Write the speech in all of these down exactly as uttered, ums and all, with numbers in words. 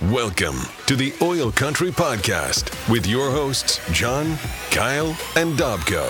Welcome to the Oil Country Podcast with your hosts, John, Kyle, and Dobko.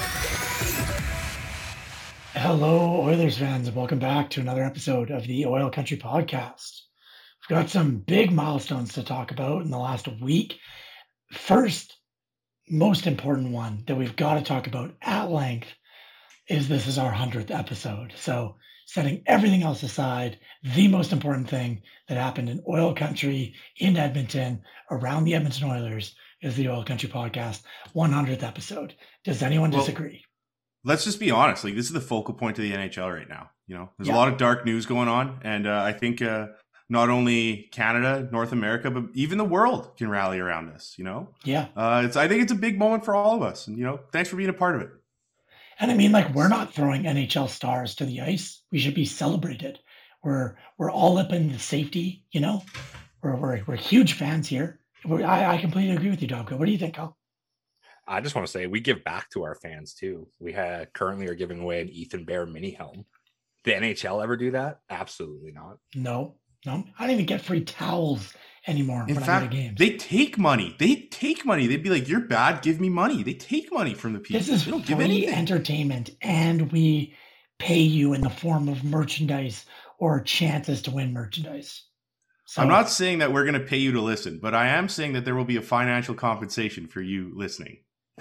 Hello, Oilers fans, and welcome back to another episode of the Oil Country Podcast. We've got some big milestones to talk about in the last week. First, most important one that we've got to talk about at length is this is our hundredth episode. So setting everything else aside, the most important thing that happened in Oil Country, in Edmonton, around the Edmonton Oilers, is the Oil Country Podcast one hundredth episode. Does anyone well, disagree? Let's just be honest. Like, this is the focal point of the N H L right now. You know, there's yeah. a lot of dark news going on. And uh, I think uh, not only Canada, North America, but even the world can rally around this, you know? Yeah. Uh, it's. I think it's a big moment for all of us. And, you know, thanks for being a part of it. And I mean, like, we're not throwing N H L stars to the ice. We should be celebrated. We're we're all up in the safety, you know. We're we're, we're huge fans here. We're, I, I completely agree with you, Dobko. What do you think, Kyle? I just want to say we give back to our fans too. We had currently are giving away an Ethan Bear mini helm. Did the N H L ever do that? Absolutely not. No, no. I don't even get free towels anymore. In when fact, I go to games. they take money. They take money. They'd be like, "You're bad. Give me money." They take money from the people. This is they don't free give anything. entertainment, and we pay you in the form of merchandise or chances to win merchandise. So, I'm not saying that we're going to pay you to listen, but I am saying that there will be a financial compensation for you listening.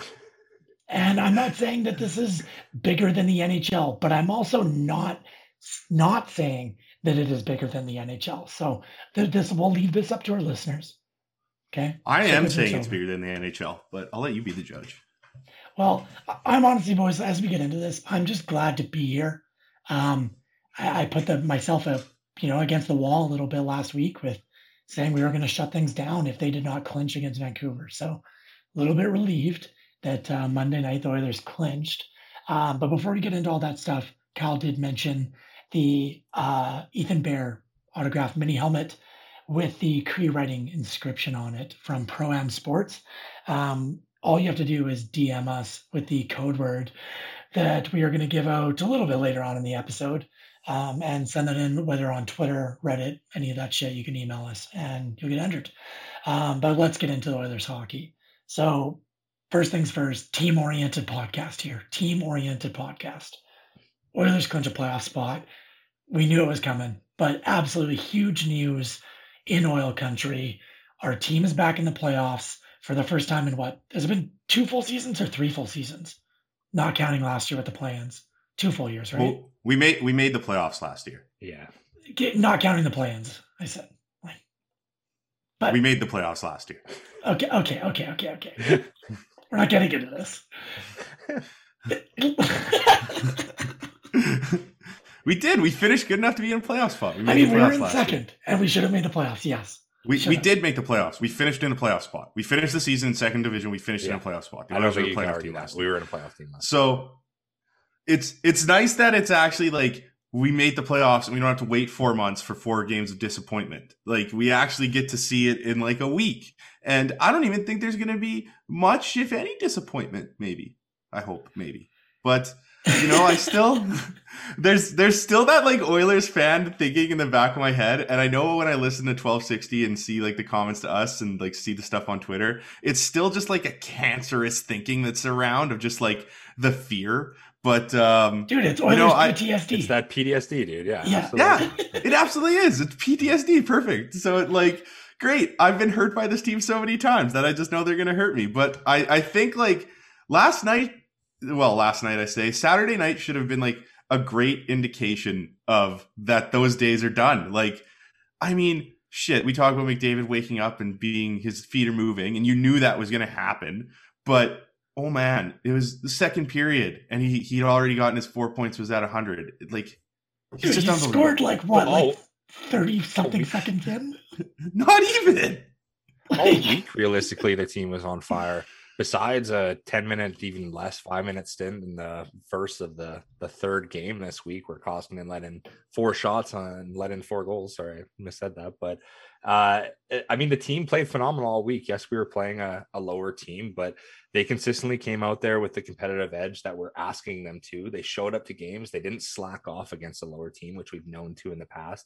And I'm not saying that this is bigger than the N H L, but I'm also not not saying that it is bigger than the N H L. So th- this we'll leave this up to our listeners. Okay. I so am saying it's bigger than the N H L, but I'll let you be the judge. Well, I'm honestly, boys, as we get into this, I'm just glad to be here. Um, I, I put the myself a you know against the wall a little bit last week with saying we were going to shut things down if they did not clinch against Vancouver. So a little bit relieved that uh, Monday night the Oilers clinched. Um, but before we get into all that stuff, Kyle did mention the uh, Ethan Bear autographed mini helmet with the Cree writing inscription on it from Pro-Am Sports. Um, all you have to do is D M us with the code word that we are going to give out a little bit later on in the episode, um, and send that in, whether on Twitter, Reddit, any of that shit. You can email us and you'll get entered. Um, but let's get into the Oilers hockey. So first things first, team-oriented podcast here. Team-oriented podcast. Oilers clinch a playoff spot. We knew it was coming, but absolutely huge news in Oil Country. Our team is back in the playoffs for the first time in what? Has it been two full seasons or three full seasons? Not counting last year with the play-ins. Two full years, right? Well, we made we made the playoffs last year. Yeah. Get, not counting the play-ins, I said. But we made the playoffs last year. Okay, okay, okay, okay, okay. We're not getting into this. We did. We finished good enough to be in a playoff spot. We made I mean, the we were playoffs in last second, year. and we should have made the playoffs, yes. We we did make the playoffs. We finished in a playoff spot. We finished the season in second division. We finished Yeah. in a playoff spot. The I don't Oilers were think a you can playoff argue team that. last We year. were in a playoff team last So it's it's nice that it's actually like we made the playoffs and we don't have to wait four months for four games of disappointment. Like, we actually get to see it in like a week. And I don't even think there's going to be much, if any, disappointment. Maybe. I hope, maybe. But, you know, I still, there's there's still that like Oilers fan thinking in the back of my head. And I know when I listen to twelve sixty and see like the comments to us and like see the stuff on Twitter, it's still just like a cancerous thinking that's around of just like the fear. But, um, dude, it's Oilers you know, I, P T S D. It's that P T S D, dude. Yeah. Yeah. Absolutely. yeah, it absolutely is. It's P T S D. Perfect. So it like, great. I've been hurt by this team so many times that I just know they're going to hurt me. But I, I think like last night, well, last night I say Saturday night should have been like a great indication of that those days are done. Like, I mean, shit, we talk about McDavid waking up and being his feet are moving and you knew that was going to happen. But oh man, it was the second period and he, he'd already gotten his four points was at a hundred. Like, Dude, he's just he unbelievable. scored like what, Oh. like thirty something seconds in? Not even. All week, realistically, the team was on fire. Besides a ten minute, even less, five minute stint in the first of the, the third game this week, where Koskinen let in four shots and let in four goals. Sorry, I missaid that. But uh, I mean, the team played phenomenal all week. Yes, we were playing a, a lower team, but they consistently came out there with the competitive edge that we're asking them to. They showed up to games. They didn't slack off against a lower team, which we've known to in the past.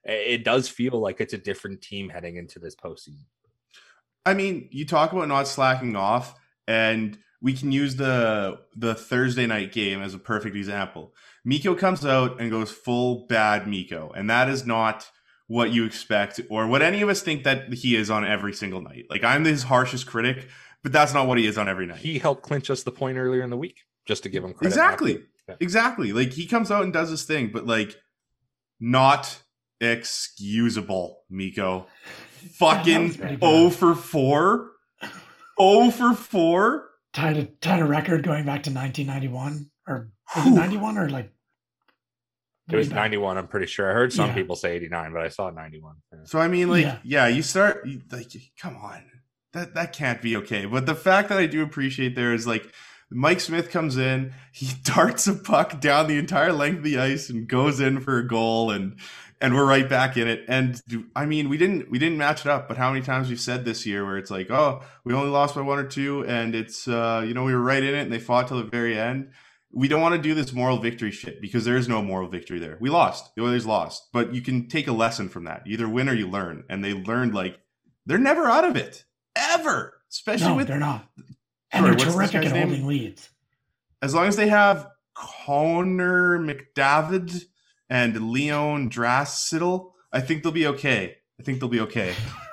it does feel like it's a different team heading into this postseason. I mean, you talk about not slacking off, and we can use the the Thursday night game as a perfect example. Mikko comes out and goes full bad Mikko, and that is not what you expect or what any of us think that he is on every single night. Like, I'm his harshest critic, but that's not what he is on every night. He helped clinch us the point earlier in the week, just to give him credit. Exactly. Yeah. Exactly. Like, he comes out and does his thing, but like, not excusable, Mikko. Fucking oh for four. oh for four. Tied a, tied a record going back to nineteen ninety-one. Or was it ninety-one or like? It was ninety-one, I'm pretty sure. I heard some yeah. people say eighty-nine, but I saw ninety-one. Yeah. So, I mean, like, yeah, yeah you start, like, come on. That that can't be okay. But the fact that I do appreciate there is, like, Mike Smith comes in, he darts a puck down the entire length of the ice and goes in for a goal, and and we're right back in it. And I mean, we didn't we didn't match it up, but how many times we've said this year where it's like, oh, we only lost by one or two, and it's uh, you know, we were right in it, and they fought till the very end. We don't want to do this moral victory shit because there is no moral victory there. We lost. The Oilers lost, but you can take a lesson from that. You either win or you learn, and they learned, like, they're never out of it ever, especially no, with they're not. And sorry, they're terrific at holding name? leads. As long as they have Connor McDavid and Leon Draisaitl, I think they'll be okay. I think they'll be okay.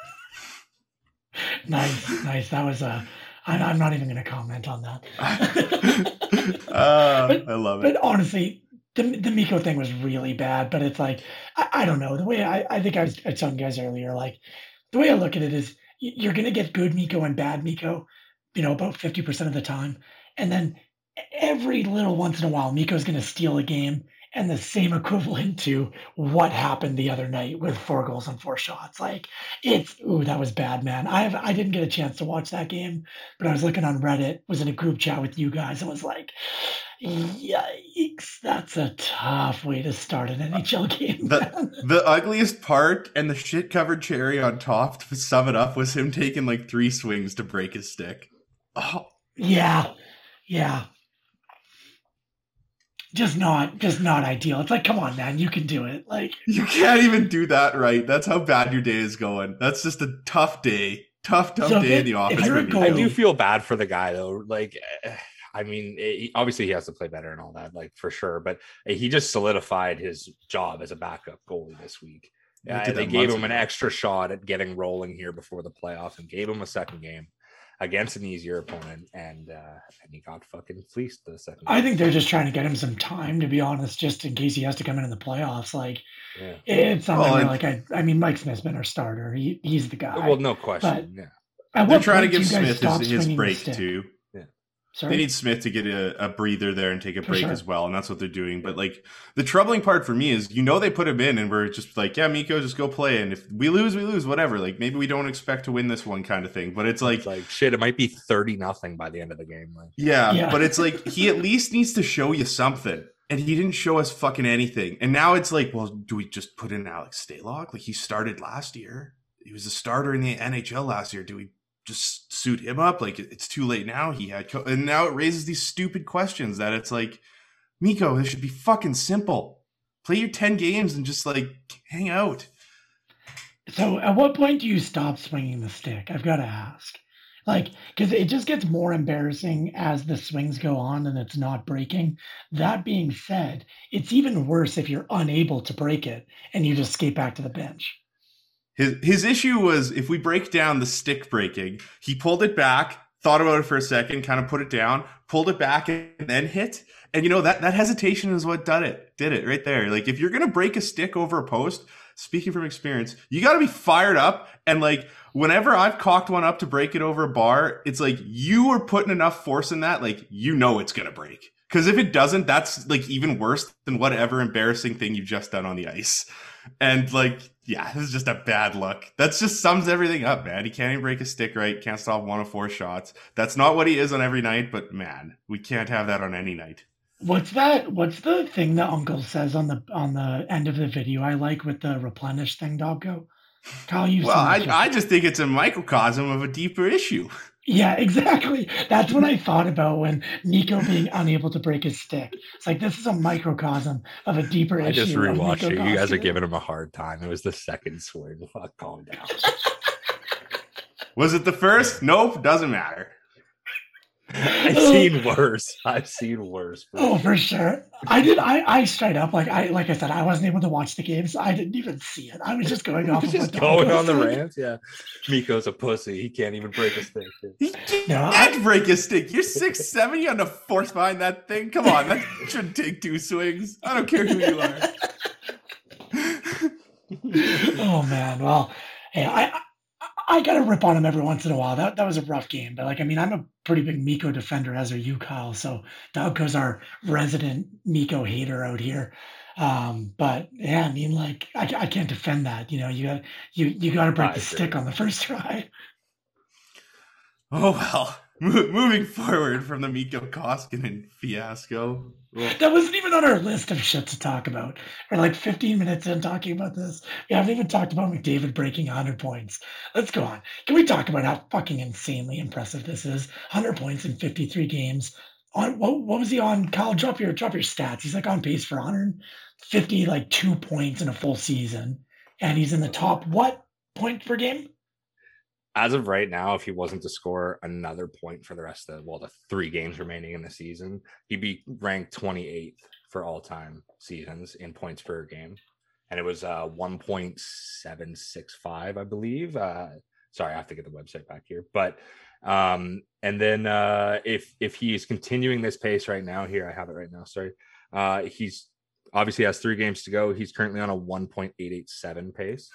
Nice, nice. That was a. Uh, I'm, I'm not even going to comment on that. uh, but, I love it. But honestly, the the Mikko thing was really bad. But it's like, I, I don't know. The way I, I think I was I was telling you guys earlier, like, the way I look at it is you're going to get good Mikko and bad Mikko, you know, about fifty percent of the time. And then every little once in a while, Mikko's going to steal a game, and the same equivalent to what happened the other night with four goals and four shots. Like, it's, ooh, that was bad, man. I have, I didn't get a chance to watch that game, but I was looking on Reddit, was in a group chat with you guys, and was like, yikes, that's a tough way to start an N H L game. The, the ugliest part and the shit-covered cherry on top, to sum it up, was him taking like three swings to break his stick. Oh. Yeah, yeah. Just not, just not ideal. It's like, come on, man, you can do it. Like, you can't even do that right. That's how bad your day is going. That's just a tough day, tough, tough so day it, in the office. I do feel bad for the guy though. Like, I mean, it, obviously he has to play better and all that, like, for sure. But he just solidified his job as a backup goalie this week. Uh, they gave him an extra shot at getting rolling here before the playoffs, and gave him a second game against an easier opponent, and uh, and he got fucking fleeced the second I game. think they're just trying to get him some time, to be honest, just in case he has to come in in the playoffs. Like, yeah. It's something well, where, like, I, I mean, Mike Smith's been our starter. He, he's the guy. Well, no question. Yeah. They're trying to give Smith his, his break too. Sorry? They need Smith to get a, a breather there and take a For break sure. as well, and that's what they're doing. But, like, the troubling part for me is, you know, they put him in, and we're just like, yeah, Mikko, just go play, and if we lose, we lose, whatever. Like, maybe we don't expect to win this one kind of thing. But it's like, it's like shit, it might be thirty nothing by the end of the game. Like, yeah, Yeah. but it's like, he at least needs to show you something, and he didn't show us fucking anything. And now it's like, well, do we just put in Alex Stalock? Like, he started last year. He was a starter in the N H L last year. Do we just suit him up? Like, it's too late now. He had, co- and now it raises these stupid questions that it's like, Mikko, this should be fucking simple. Play your ten games and just, like, hang out. So at what point do you stop swinging the stick? I've got to ask. Like, because it just gets more embarrassing as the swings go on and it's not breaking. That being said, it's even worse if you're unable to break it and you just skate back to the bench. His his issue was, if we break down the stick breaking, he pulled it back, thought about it for a second, kind of put it down, pulled it back, and then hit. And, you know, that, that hesitation is what did it, did it right there. Like, if you're going to break a stick over a post, speaking from experience, you got to be fired up. And, like, whenever I've cocked one up to break it over a bar, it's like, you are putting enough force in that, like, you know it's going to break. Because if it doesn't, that's, like, even worse than whatever embarrassing thing you've just done on the ice. And, like, yeah, this is just a bad look. That just sums everything up, man. He can't even break a stick right. Can't stop one of four shots. That's not what he is on every night, but, man, we can't have that on any night. What's that? What's the thing that Uncle says on the on the end of the video? I like with the replenish thing, Dobgo. Kyle, you. Well, I, I just think it's a microcosm of a deeper issue. Yeah, exactly. That's what I thought about when Nico being unable to break his stick. It's like this is a microcosm of a deeper I just issue of rewatched Nico it. You guys are Koskinen. giving him a hard time. It was the second swing. Fuck, calm down. Was it the first? Nope, doesn't matter. I've seen worse. I've seen worse. For Oh, sure. for sure. I did. I, I straight up like I like I said I wasn't able to watch the game, so I didn't even see it. I was just going off of Just what going Dom on the posted. rant. Yeah, Miko's a pussy. He can't even break a stick. He can't No, I- break a stick. You're six seven. You got to force behind that thing. Come on, that shouldn't take two swings. I don't care who you are. Oh man. Well, hey, I I, I got to rip on him every once in a while. That that was a rough game, but like I mean, I'm a pretty big Miko defender, as are you, Kyle. So Dubko's our resident Miko hater out here. Um, but yeah, I mean, like I, I can't defend that. You know, you got you you got to break I the stick agree. on the first try. Oh well. Mo- moving forward from the Mikko Koskinen fiasco. Well, That wasn't even on our list of shit to talk about. We're like fifteen minutes in talking about this. We haven't even talked about McDavid breaking one hundred points. Let's go on. Can we talk about how fucking insanely impressive this is? one hundred points in fifty-three games. On what, what was he on? Kyle, drop your drop your stats. He's like on pace for one hundred fifty, like two points in a full season, and he's in the top what point per game? As of right now, if he wasn't to score another point for the rest of well, the three games remaining in the season, he'd be ranked twenty-eighth for all time seasons in points per game. And it was uh, one point seven six five, I believe. Uh, sorry, I have to get the website back here. But um, and then uh, if if he's continuing this pace right now, here I have it right now. Sorry, uh, he's obviously has three games to go. He's currently on a one point eight eight seven pace.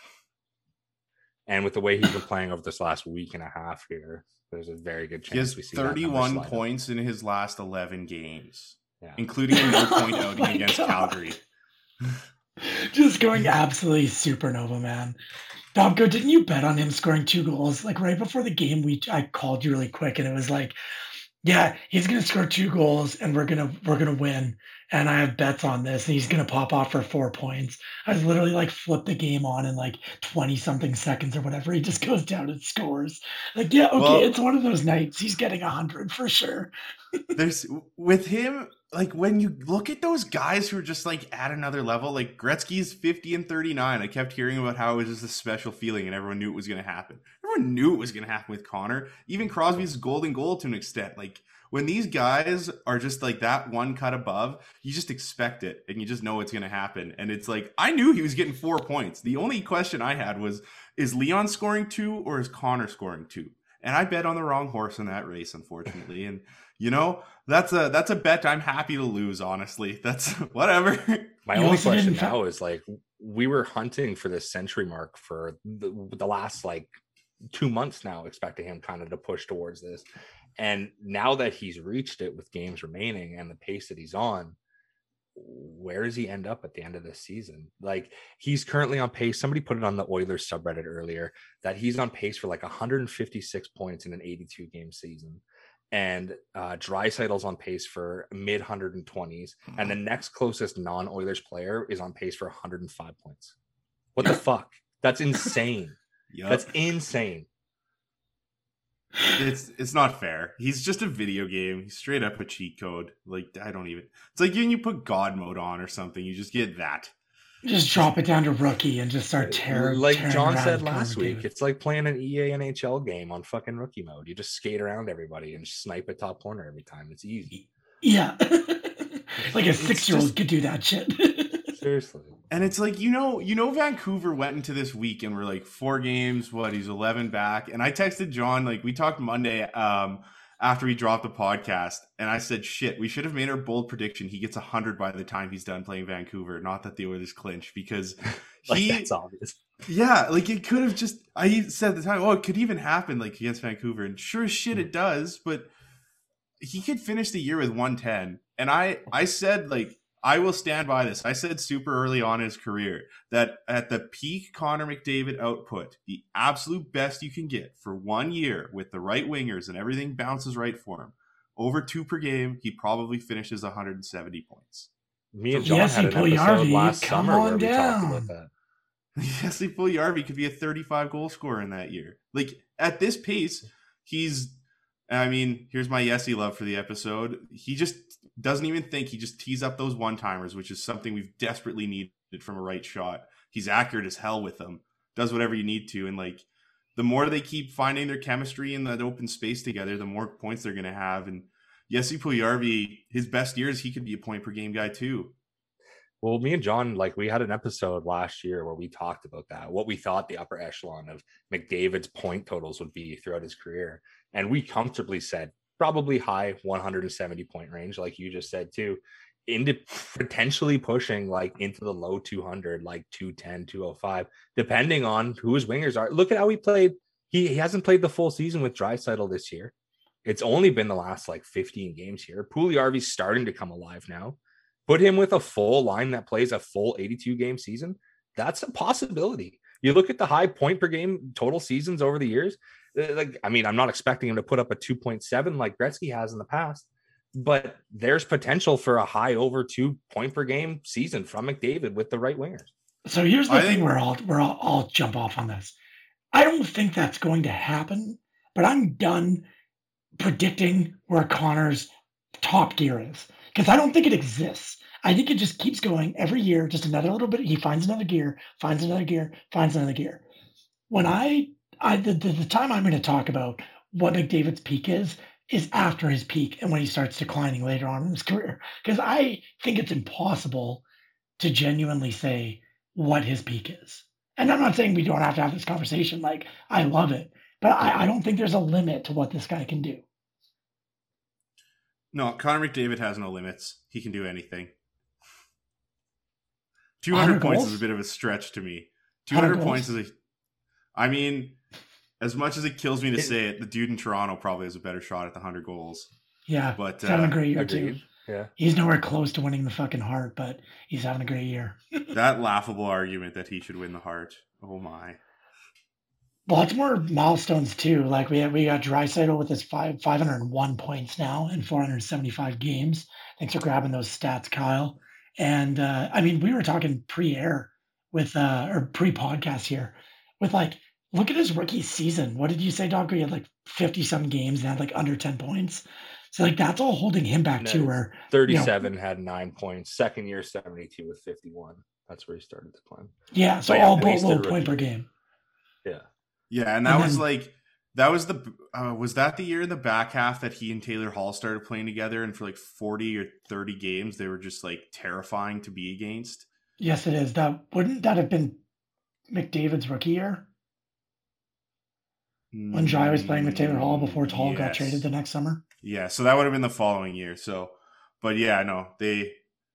And with the way he's been playing over this last week and a half here, there's a very good he has chance we see that number thirty-one slide up. points in his last eleven games, Yeah. including a no point Oh outing my against God. Calgary. Just going absolutely supernova, man. Domko, didn't you bet on him scoring two goals? Like right before the game, we I called you really quick, and it was like, yeah, he's gonna score two goals, and we're gonna we're gonna win. And I have bets on this, and he's gonna pop off for four points. I was literally like flipped the game on in like twenty something seconds or whatever. He just goes down and scores. Like, yeah, okay, Well- it's one of those nights. He's getting a hundred for sure. There's with him, like when you look at those guys who are just like at another level, like Gretzky's fifty and thirty-nine. I kept hearing about how it was just a special feeling and everyone knew it was going to happen. Everyone knew it was going to happen with Connor. Even Crosby's golden goal to an extent. Like when these guys are just like that one cut above, you just expect it and you just know it's going to happen. And it's like, I knew he was getting four points. The only question I had was, is Leon scoring two or is Connor scoring two? And I bet on the wrong horse in that race, unfortunately. And you know, that's a that's a bet I'm happy to lose, honestly. That's whatever. My You only also question didn't fa- now is like, we were hunting for this century mark for the, the last like two months now, expecting him kind of to push towards this. And now that he's reached it with games remaining and the pace that he's on, where does he end up at the end of this season? Like he's currently on pace. Somebody put it on the Oilers subreddit earlier that he's on pace for like one hundred fifty-six points in an eighty-two game season. And uh, Draisaitl's on pace for mid one hundred twenties. And the next closest non-Oilers player is on pace for one hundred five points. What the fuck? That's insane. Yep. That's insane. It's it's not fair. He's just a video game. He's straight up a cheat code. Like I don't even. It's like when you put God mode on or something, you just get that. Just drop it down to rookie and just start tearing. Like tearing John around said Connor last week, McDavid. it's like playing an E A N H L game on fucking rookie mode. You just skate around everybody and snipe a top corner every time. It's easy. Yeah. Like a It's six-year-old just- could do that shit. Seriously. And it's like, you know, you know, Vancouver went into this week and we're like four games. What? He's eleven back. And I texted John, like we talked Monday um, after we dropped the podcast, and I said, "Shit, we should have made our bold prediction. He gets a hundred by the time he's done playing Vancouver. Not that the Oilers clinch because Like he, that's obvious. yeah, like it could have just. I said at the time, oh, it could even happen like against Vancouver, and sure as shit it does. But he could finish the year with one ten. And I, I said like. I will stand by this. I said super early on in his career that at the peak Connor McDavid output, the absolute best you can get for one year with the right wingers and everything bounces right for him, over two per game, he probably finishes one hundred seventy points. Me and John Yes, had an Puljujarvi, episode last come summer on where we down. talked about that. Jesse Puljujarvi could be a thirty-five goal scorer in that year. Like at this pace, he's And I mean, here's my Yesy love for the episode. He just doesn't even think. He just tees up those one-timers, which is something we've desperately needed from a right shot. He's accurate as hell with them. Does whatever you need to. And like, the more they keep finding their chemistry in that open space together, the more points they're going to have. And Jesse Puljujarvi, his best years, he could be a point per game guy too. Well, me and John, like we had an episode last year where we talked about that, what we thought the upper echelon of McDavid's point totals would be throughout his career. And we comfortably said probably high one hundred seventy point range, like you just said too, into potentially pushing like into the low two hundred, like two ten, two oh five, depending on who his wingers are. Look at how he played. He, he hasn't played the full season with Draisaitl this year. It's only been the last like fifteen games here. Puljujarvi's starting to come alive now. Put him with a full line that plays a full eighty-two game season. That's a possibility. You look at the high point per game total seasons over the years. Like, I mean, I'm not expecting him to put up a two point seven like Gretzky has in the past, but there's potential for a high over two point per game season from McDavid with the right wingers. So here's the I thing think- where I'll, where I'll, I'll jump off on this. I don't think that's going to happen, but I'm done predicting where Connor's top gear is because I don't think it exists. I think it just keeps going every year, just another little bit. He finds another gear, finds another gear, finds another gear. When I, I the, the, the time I'm going to talk about what McDavid's peak is, is after his peak and when he starts declining later on in his career. Because I think it's impossible to genuinely say what his peak is. And I'm not saying we don't have to have this conversation. Like, I love it. But I, I don't think there's a limit to what this guy can do. No, Connor McDavid has no limits. He can do anything. two hundred points goals? is a bit of a stretch to me. two hundred goals? points is a... I mean, as much as it kills me to say it, the dude in Toronto probably has a better shot at the one hundred goals. Yeah, But, he's having uh, a great year Agreed. too. Yeah. He's nowhere close to winning the fucking Hart, but he's having a great year. That laughable argument that he should win the Hart. Oh my. Lots more milestones too. Like we have, we got Draisaitl with his five five hundred one points now in four hundred seventy five games. Thanks for grabbing those stats, Kyle. And uh, I mean, we were talking pre-air with uh, or pre-podcast here with like, look at his rookie season. What did you say, Doc? He had like fifty some games and had like under ten points. So like that's all holding him back No, too. Where thirty-seven you know, had nine points. Second year, seventy-two with fifty-one. That's where he started to climb. Yeah, so but all yeah, low point per game. Yeah. Yeah, and that And was then- like that was the uh, was that the year in the back half that he and Taylor Hall started playing together, and for like forty or thirty games they were just like terrifying to be against. Yes, it is. That wouldn't that have been McDavid's rookie year when Jai was playing with Taylor Hall before Hall got Yes. traded the next summer? Yeah, so that would have been the following year. So, but yeah, no, they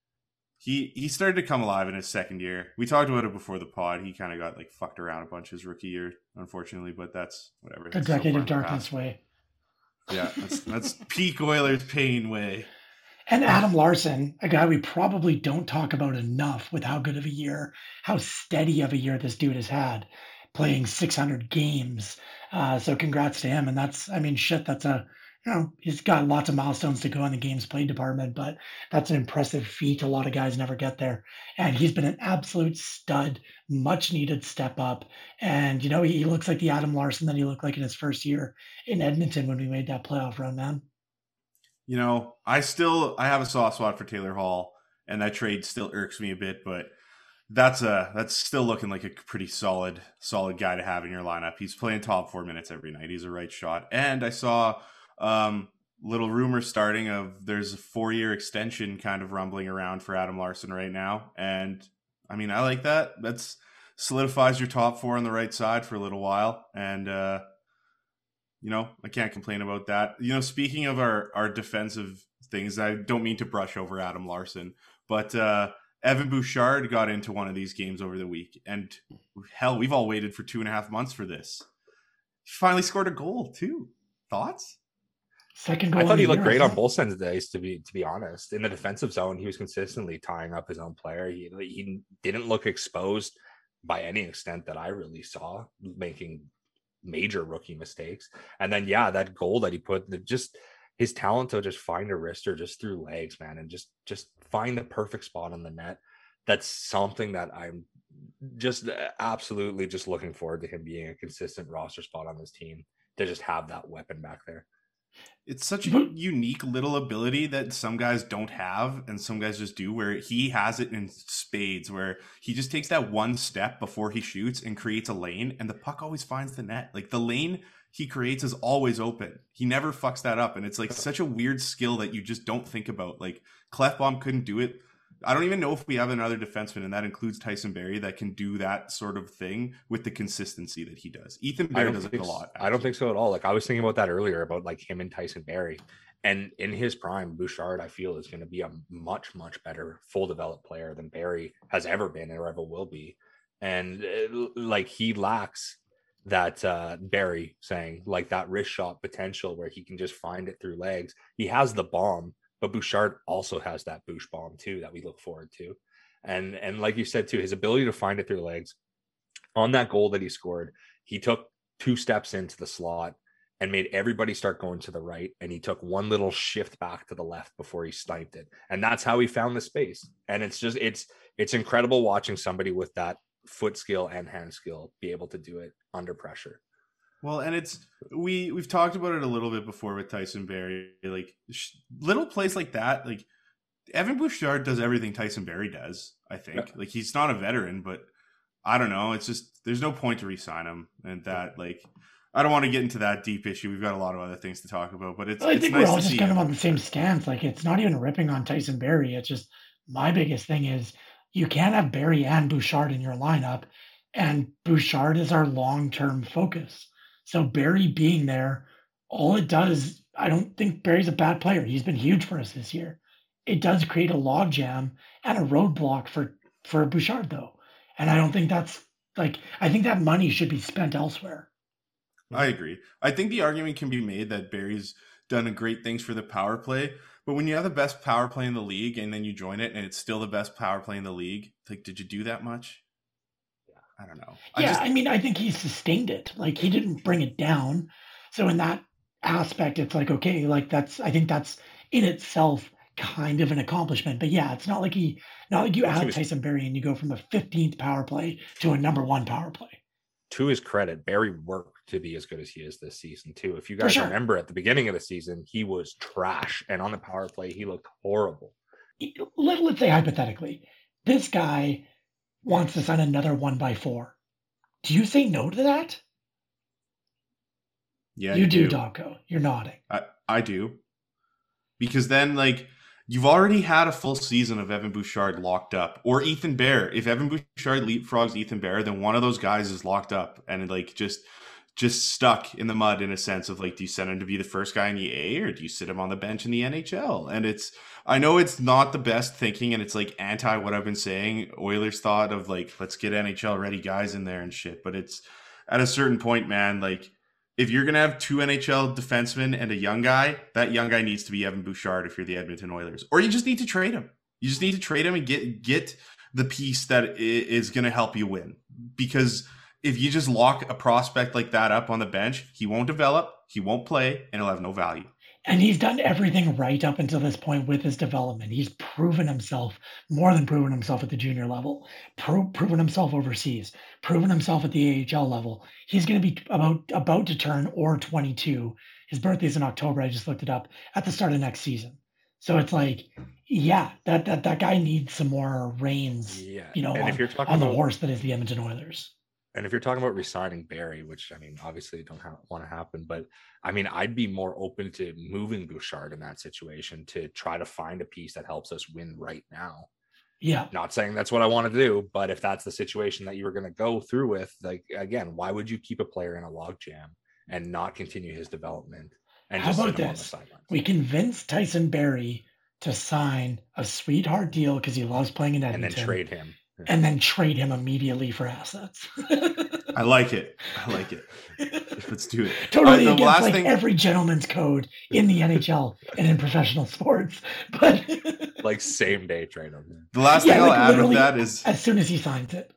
he he started to come alive in his second year. We talked about it before the pod. He kind of got like fucked around a bunch his rookie year, unfortunately, but that's whatever. The That's so decade far of in the darkness past. way. Yeah, that's that's peak Oilers pain way. And Adam Larson, a guy we probably don't talk about enough with how good of a year, how steady of a year this dude has had, playing six hundred games. Uh, so congrats to him. And that's, I mean, shit, that's a, you know, he's got lots of milestones to go in the games played department, but that's an impressive feat. A lot of guys never get there. And he's been an absolute stud, much needed step up. And, you know, he, he looks like the Adam Larson that he looked like in his first year in Edmonton when we made that playoff run, man. You know, I still I have a soft spot for Taylor Hall, and that trade still irks me a bit, but that's a that's still looking like a pretty solid solid guy to have in your lineup. He's playing top four minutes every night. He's a right shot. And I saw um little rumor starting of there's a four-year extension kind of rumbling around for Adam Larson right now. And I mean, I like that. That's solidifies your top four on the right side for a little while. And uh you know, I can't complain about that. You know, speaking of our, our defensive things, I don't mean to brush over Adam Larson, but uh, Evan Bouchard got into one of these games over the week. And hell, we've all waited for two and a half months for this. He finally scored a goal, too. Thoughts? Second goal. I thought of he the looked year, great I on think. both ends of the ice, to be to be honest. In the defensive zone, he was consistently tying up his own player. He he didn't look exposed by any extent that I really saw, making major rookie mistakes. And then yeah, that goal that he put, the, just his talent to just find a wrister just through legs, man, and just just find the perfect spot on the net. That's something that I'm just absolutely just looking forward to him being a consistent roster spot on this team, to just have that weapon back there. It's such a unique little ability that some guys don't have and some guys just do, where he has it in spades, where he just takes that one step before he shoots and creates a lane, and the puck always finds the net. Like, the lane he creates is always open. He never fucks that up. And it's like such a weird skill that you just don't think about. Like, Klefbom couldn't do it. I don't even know if we have another defenseman, and that includes Tyson Barrie, that can do that sort of thing with the consistency that he does. Ethan Bear does it a lot. Actually. I don't think so at all. Like, I was thinking about that earlier about like him and Tyson Barrie, and in his prime, Bouchard, I feel, is going to be a much, much better full developed player than Barrie has ever been or ever will be. And uh, like, he lacks that uh, Barrie saying like that wrist shot potential where he can just find it through legs. He has the bomb. But Bouchard also has that boosh bomb too that we look forward to. And and like you said too, his ability to find it through legs. On that goal that he scored, he took two steps into the slot and made everybody start going to the right. And he took one little shift back to the left before he sniped it. And that's how he found the space. And it's just, it's it's incredible watching somebody with that foot skill and hand skill be able to do it under pressure. Well, and it's we we've talked about it a little bit before with Tyson Barrie. Like, sh- little plays like that, like Evan Bouchard does everything Tyson Barrie does. I think yeah. Like, he's not a veteran, but I don't know. It's just there's no point to re-sign him, and that like I don't want to get into that deep issue. We've got a lot of other things to talk about, but it's. Well, I it's think nice we're all to just see kind him. of on the same stance. Like, it's not even ripping on Tyson Barrie. It's just my biggest thing is you can't have Barrie and Bouchard in your lineup, and Bouchard is our long-term focus. So Barrie being there, all it does, I don't think Barrie's a bad player. He's been huge for us this year. It does create a logjam and a roadblock for, for Bouchard, though. And I don't think that's, like, I think that money should be spent elsewhere. I agree. I think the argument can be made that Barrie's done great things for the power play, but when you have the best power play in the league and then you join it and it's still the best power play in the league, like, did you do that much? I don't know. I yeah, just, I mean, I think he sustained it. Like, he didn't bring it down. So in that aspect, it's like, okay, like that's, I think that's in itself kind of an accomplishment. But yeah, it's not like he, not like you add was, Tyson Barrie and you go from the fifteenth power play to a number one power play. To his credit, Barrie worked to be as good as he is this season too. If you guys sure. remember at the beginning of the season, he was trash. And on the power play, he looked horrible. Let, let's say hypothetically, this guy wants to sign another one by four. Do you say no to that? Yeah, you, you do, do. Dobko. You're nodding. I, I do. Because then, like, you've already had a full season of Evan Bouchard locked up. Or Ethan Bear. If Evan Bouchard leapfrogs Ethan Bear, then one of those guys is locked up and, like, just just stuck in the mud in a sense of, like, do you send him to be the first guy in the A or do you sit him on the bench in the N H L? And it's, I know it's not the best thinking and it's like anti what I've been saying. Oilers thought of like, let's get N H L ready guys in there and shit. But it's at a certain point, man, like if you're going to have two N H L defensemen and a young guy, that young guy needs to be Evan Bouchard if you're the Edmonton Oilers. Or you just need to trade him. You just need to trade him and get, get the piece that is going to help you win. Because if you just lock a prospect like that up on the bench, he won't develop, he won't play, and he'll have no value. And he's done everything right up until this point with his development. He's proven himself, more than proven himself at the junior level, pro- proven himself overseas, proven himself at the A H L level. He's going to be about, about to turn or twenty-two. His birthday's in October. I just looked it up at the start of next season. So it's like, yeah, that that, that guy needs some more reins, yeah. you know, and on, if you're talking on the about- horse that is the Edmonton Oilers. And if you're talking about re-signing Barrie, which I mean, obviously don't ha- want to happen, but I mean, I'd be more open to moving Bouchard in that situation to try to find a piece that helps us win right now. Yeah. Not saying that's what I want to do, but if that's the situation that you were going to go through with, like, again, why would you keep a player in a logjam and not continue his development? And How just about sit him on the this? sidelines? We convinced Tyson Barrie to sign a sweetheart deal because he loves playing in Edmonton. And then trade him. And then trade him immediately for assets. I like it. I like it. Let's do it. Totally uh, against like thing... every gentleman's code in the N H L and in professional sports. But like same day trade him. The last yeah, thing like I'll add with that is as soon as he signs it.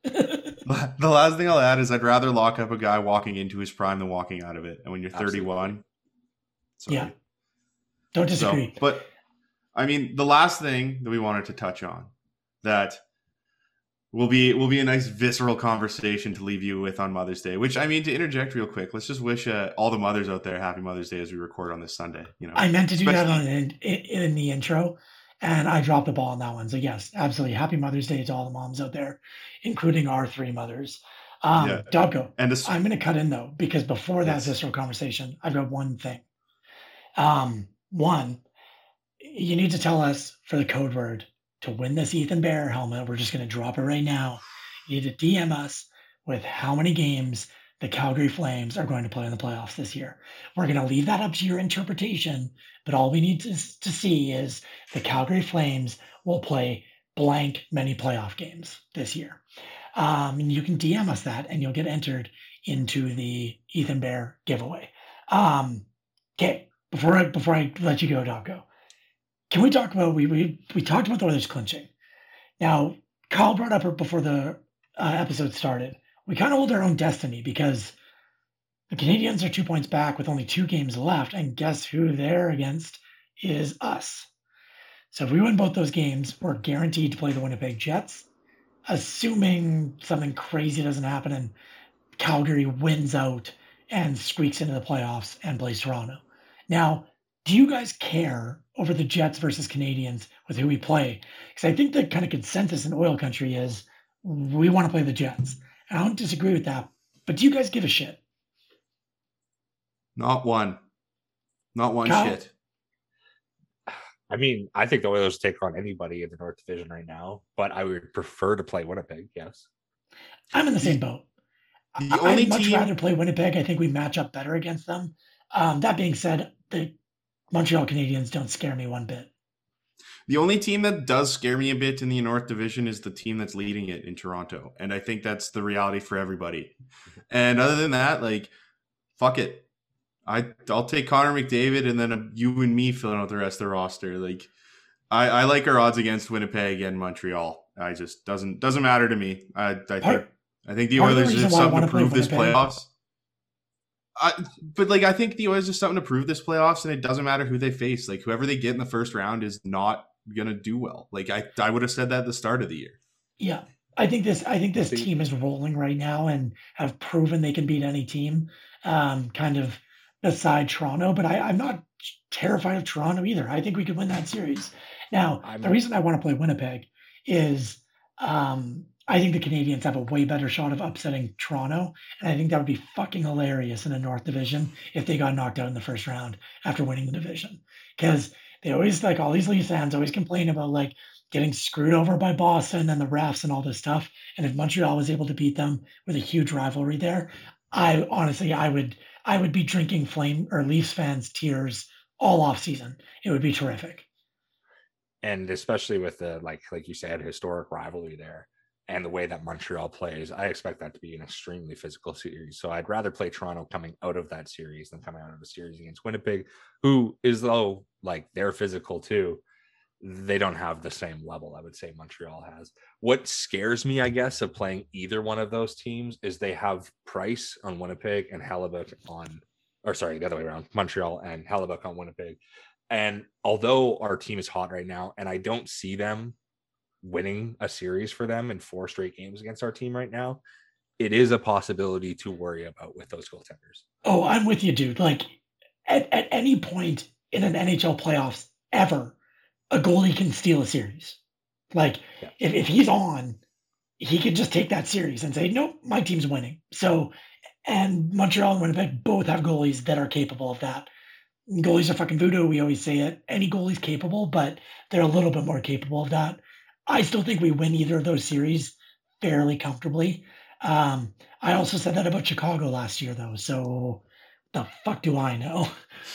The last thing I'll add is I'd rather lock up a guy walking into his prime than walking out of it. And when you're thirty-one, sorry. Yeah. Don't disagree. So, but I mean, the last thing that we wanted to touch on that will be will be a nice visceral conversation to leave you with on Mother's Day. Which, I mean, to interject real quick, let's just wish uh, all the mothers out there happy Mother's Day as we record on this Sunday. You know, I meant to do Especially- that on in, in, in the intro, and I dropped the ball on that one. So yes, absolutely, happy Mother's Day to all the moms out there, including our three mothers. Um, Yeah. Dobko, and this, I'm going to cut in though, because before that Yes. visceral conversation, I've got one thing. Um, one, you need to tell us for the code word to win this Ethan Bear helmet. We're just going to drop it right now. You need to D M us with how many games the Calgary Flames are going to play in the playoffs this year. We're going to leave that up to your interpretation, but all we need to, to see is the Calgary Flames will play blank many playoff games this year. Um, and you can D M us that, and you'll get entered into the Ethan Bear giveaway. Um, okay, before I before I let you go, Dobko, can we talk about we we we talked about the Oilers clinching. Now, Kyle brought up before the uh, episode started. We kind of hold our own destiny because the Canadians are two points back with only two games left, and guess who they're against is us. So if we win both those games, we're guaranteed to play the Winnipeg Jets, assuming something crazy doesn't happen and Calgary wins out and squeaks into the playoffs and plays Toronto. Now, do you guys care over the Jets versus Canadians with who we play? Because I think the kind of consensus in oil country is we want to play the Jets. I don't disagree with that, but do you guys give a shit? not one, not one Kyle? shit. I mean, I think the Oilers take on anybody in the North Division right now, but I would prefer to play Winnipeg. Yes. I'm in the same boat. The I- only I'd much team- rather play Winnipeg. I think we match up better against them. Um, that being said, the Montreal Canadiens don't scare me one bit. The only team that does scare me a bit in the North Division is the team that's leading it in Toronto. And I think that's the reality for everybody. And other than that, like, fuck it. I, I'll take Connor McDavid and then you and me filling out the rest of the roster. Like, I, I like our odds against Winnipeg and Montreal. I just doesn't doesn't matter to me. I, I think Part- I think the part of the Oilers reason have why I something wanna to play prove this Winnipeg- playoffs. I, but like I think the Oilers have something to prove this playoffs, and it doesn't matter who they face. Like whoever they get in the first round is not gonna do well. Like I, I would have said that at the start of the year. Yeah, I think this. I think this See- team is rolling right now and have proven they can beat any team. Um, kind of beside Toronto, but I, I'm not terrified of Toronto either. I think we could win that series. Now, I'm- the reason I want to play Winnipeg is um, I think the Canadians have a way better shot of upsetting Toronto, and I think that would be fucking hilarious in a North Division if they got knocked out in the first round after winning the division. Because they always, like, all these Leafs fans always complain about, like, getting screwed over by Boston and the refs and all this stuff. And if Montreal was able to beat them with a huge rivalry there, I honestly, I would, I would be drinking Flame or Leafs fans' tears all off season. It would be terrific. And especially with the, like, like you said, historic rivalry there and the way that Montreal plays, I expect that to be an extremely physical series. So I'd rather play Toronto coming out of that series than coming out of a series against Winnipeg, who is, though, like, they're physical too. They don't have the same level, I would say, Montreal has. What scares me, I guess, of playing either one of those teams is they have Price on Winnipeg and Hellebuck on, or sorry, the other way around, Montreal and Hellebuck on Winnipeg. And although our team is hot right now, and I don't see them winning a series for them in four straight games against our team right now, it is a possibility to worry about with those goaltenders. Oh, I'm with you, dude. Like, at, at any point in an N H L playoffs ever, a goalie can steal a series. Like, Yeah. if, if he's on, he could just take that series and say, nope, my team's winning. So, and Montreal and Winnipeg both have goalies that are capable of that. Goalies are fucking voodoo. We always say it. Any goalie's capable, but they're a little bit more capable of that. I still think we win either of those series fairly comfortably. Um, I also said that about Chicago last year, though. So the fuck do I know?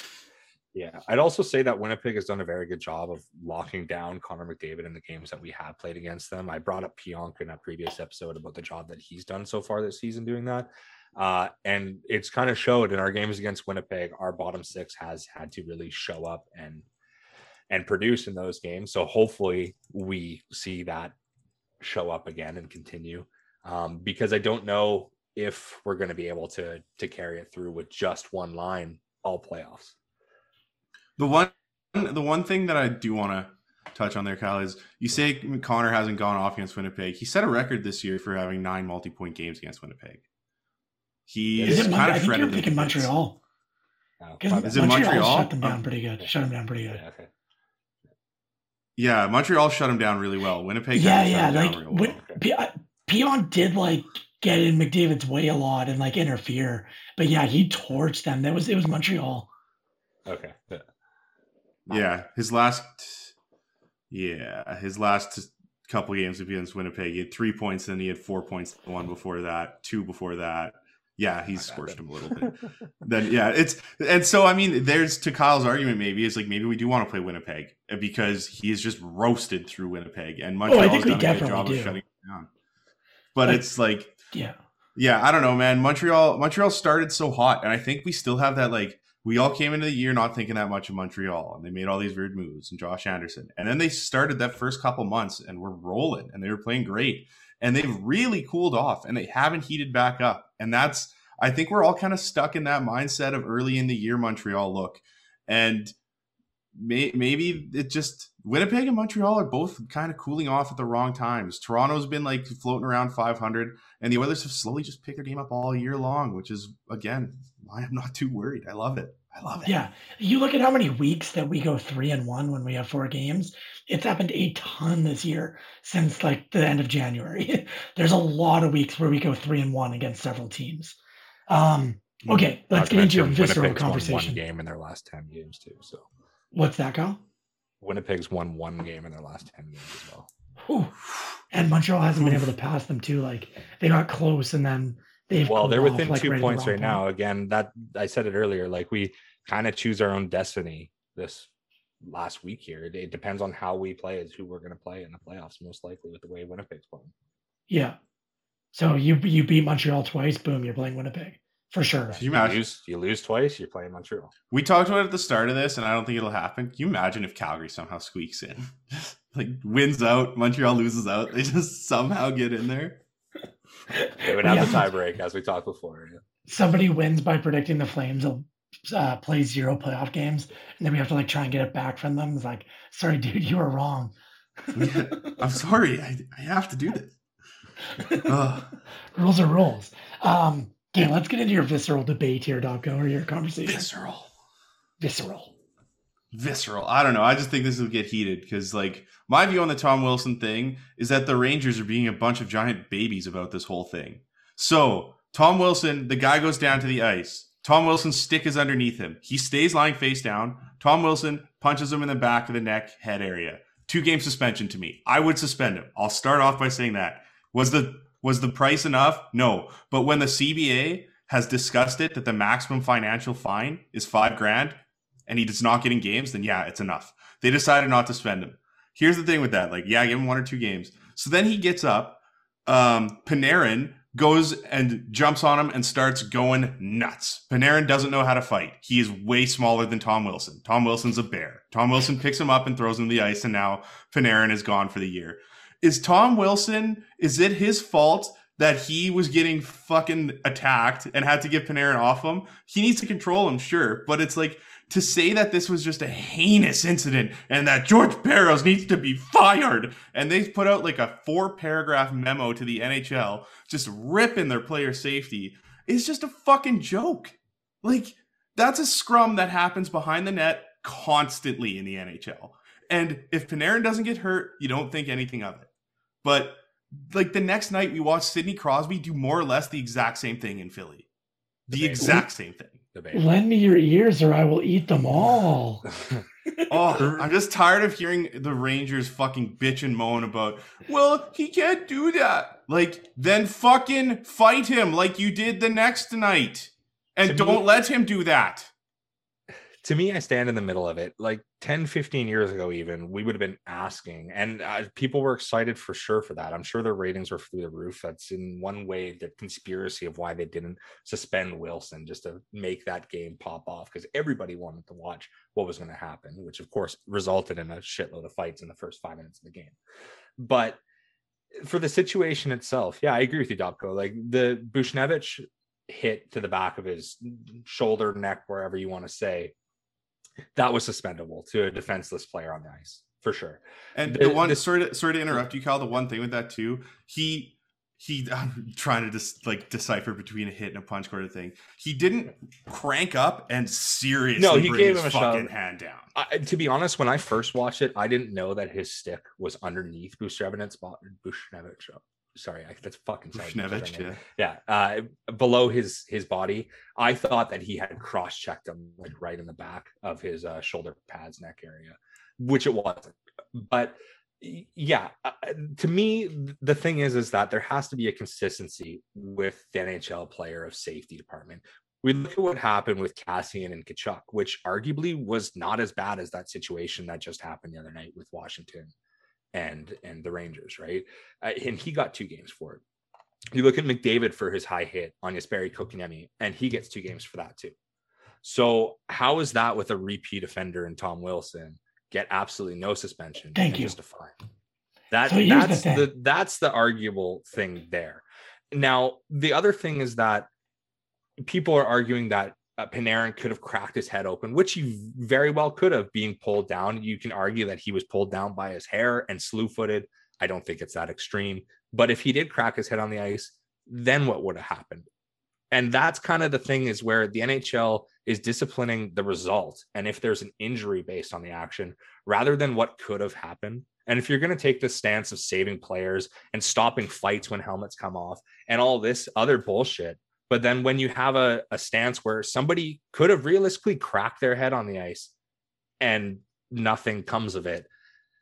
Yeah, I'd also say that Winnipeg has done a very good job of locking down Connor McDavid in the games that we have played against them. I brought up Pionk in a previous episode about the job that he's done so far this season doing that. Uh, and it's kind of showed in our games against Winnipeg, our bottom six has had to really show up and and produce in those games. So hopefully we see that show up again and continue. Um, because I don't know if we're going to be able to to carry it through with just one line all playoffs. The one the one thing that I do want to touch on there, Kyle, is you say Connor hasn't gone off against Winnipeg. He set a record this year for having nine multi-point games against Winnipeg. He's Is it kind Mon- I of think you're shredded. picking Montreal. No, Because Is it Montreal, Montreal? shut them down Oh. pretty good. Shut them down pretty good. Yeah, okay. Yeah, Montreal shut him down really well. Winnipeg, Yeah, hasn't shut yeah. him Like down real when, well. P- uh, Pion did like get in McDavid's way a lot and like interfere, but yeah, he torched them. That was it was Montreal. Okay. Yeah. Yeah, his last, yeah, his last couple games against Winnipeg, he had three points, then he had four points. The one before that, two before that. Yeah, he's scorched him a little bit. Then yeah, it's and so I mean, there's to Kyle's argument. Maybe is like maybe we do want to play Winnipeg because he is just roasted through Winnipeg, and Montreal's think we done a good definitely job do. of shutting him down. But Like- it's like, Yeah. yeah, I don't know, man. Montreal, Montreal started so hot, and I think we still have that. Like, we all came into the year not thinking that much of Montreal, and they made all these weird moves and Josh Anderson, and then they started that first couple months and were rolling, and they were playing great, and they've really cooled off, and they haven't heated back up, and that's. I think we're all kind of stuck in that mindset of early in the year Montreal look, and may, maybe it just Winnipeg and Montreal are both kind of cooling off at the wrong times. Toronto's been like floating around five hundred, and the Oilers have slowly just picked their game up all year long, which is again why I'm not too worried. I love it. I love it. Yeah. You look at how many weeks that we go three and one when we have four games. It's happened a ton this year since like the end of January. There's a lot of weeks where we go three and one against several teams. Um, okay, Not let's to get into your mention visceral Winnipeg's won conversation. one game in their last ten games too. So What's that, Kyle? Winnipeg's won one game in their last ten games as well. Whew. And Montreal hasn't been able to pass them too. Like they got close and then they've Well, they're cooled within off, like, two right at the points wrong right now. Again, that I said it earlier. Like we kind of choose our own destiny this last week here. It, it depends on how we play, is who we're going to play in the playoffs, most likely with the way Winnipeg's playing. Yeah. So you you beat Montreal twice. Boom, you're playing Winnipeg for sure. Can you You imagine? lose, you lose twice, you're playing Montreal. We talked about it at the start of this, and I don't think it'll happen. Can you imagine if Calgary somehow squeaks in, like wins out, Montreal loses out, they just somehow get in there? They would have Yeah. the tie break, as we talked before. Yeah. Somebody wins by predicting the Flames will uh, play zero playoff games, and then we have to like try and get it back from them. It's like, sorry, dude, you were wrong. I'm sorry, I, I have to do this. Ugh. Rules are rules. Um, okay, let's get into your visceral debate here, Dobko, or your conversation. Visceral. Visceral. Visceral. I don't know. I just think this will get heated because, like, my view on the Tom Wilson thing is that the Rangers are being a bunch of giant babies about this whole thing. So, Tom Wilson, the guy goes down to the ice. Tom Wilson's stick is underneath him. He stays lying face down. Tom Wilson punches him in the back of the neck, head area. Two game suspension to me. I would suspend him. I'll start off by saying that. Was the was the price enough? No. But when the C B A has discussed it that the maximum financial fine is five grand and he does not get in games, then yeah, it's enough. They decided not to spend him. Here's the thing with that. Like, yeah, give him one or two games. So then he gets up. Um, Panarin goes and jumps on him and starts going nuts. Panarin doesn't know how to fight. He is way smaller than Tom Wilson. Tom Wilson's a bear. Tom Wilson picks him up and throws him to the ice, and now Panarin is gone for the year. Is Tom Wilson, is it his fault that he was getting fucking attacked and had to get Panarin off him? He needs to control him, sure. But it's like, to say that this was just a heinous incident and that George Barrows needs to be fired, and they put out like a four paragraph memo to the N H L just ripping their player safety, is just a fucking joke. Like, that's a scrum that happens behind the net constantly in the N H L. And if Panarin doesn't get hurt, you don't think anything of it. But like the next night, we watched Sidney Crosby do more or less the exact same thing in Philly. The Debate. exact same thing. Debate. Lend me your ears or I will eat them all. Oh, I'm just tired of hearing the Rangers fucking bitch and moan about, well, he can't do that. Like, then fucking fight him like you did the next night. And To don't me- let him do that. To me, I stand in the middle of it. Like ten, fifteen years ago, even, we would have been asking, and uh, people were excited for sure for that. I'm sure their ratings were through the roof. That's in one way the conspiracy of why they didn't suspend Wilson, just to make that game pop off, because everybody wanted to watch what was going to happen, which of course resulted in a shitload of fights in the first five minutes of the game. But for the situation itself, yeah, I agree with you, Dobko. Like the Bushnevich hit to the back of his shoulder, neck, wherever you want to say, that was suspendable to a defenseless player on the ice. for sure. And The- the one, the- sorry to, sorry to interrupt you, Kyle. The one thing with that too, he he I'm trying to just like decipher between a hit and a punch sort of thing. He didn't crank up and seriously No, he bring gave his him a fucking shove. hand down. I, to be honest, when I first watched it, I didn't know that his stick was underneath Bushnevich's body. Bushnevich, sorry, I, that's fucking Bushnevich, yeah. yeah, uh, below his his body. I thought that he had cross checked him like right in the back of his uh, shoulder pads, neck area, which it wasn't. But yeah, uh, to me, the thing is, is that there has to be a consistency with the N H L player of safety department. We look at what happened with Kassian and Tkachuk, which arguably was not as bad as that situation that just happened the other night with Washington and and the Rangers, right? Uh, and he got two games for it. You look at McDavid for his high hit on Jesperi Kotkaniemi, and he gets two games for that too. So how is that with a repeat offender in Tom Wilson get absolutely no suspension? Thank and you. Just a fine. That So here's that's the thing. the that's the arguable thing there. Now the other thing is that people are arguing that uh, Panarin could have cracked his head open, which he very well could have, being pulled down. You can argue that he was pulled down by his hair and slew-footed. I don't think it's that extreme. But if he did crack his head on the ice, then what would have happened? And that's kind of the thing, is where the N H L is disciplining the result. And if there's an injury based on the action, rather than what could have happened. And if you're going to take the stance of saving players and stopping fights when helmets come off and all this other bullshit, but then when you have a, a stance where somebody could have realistically cracked their head on the ice and nothing comes of it,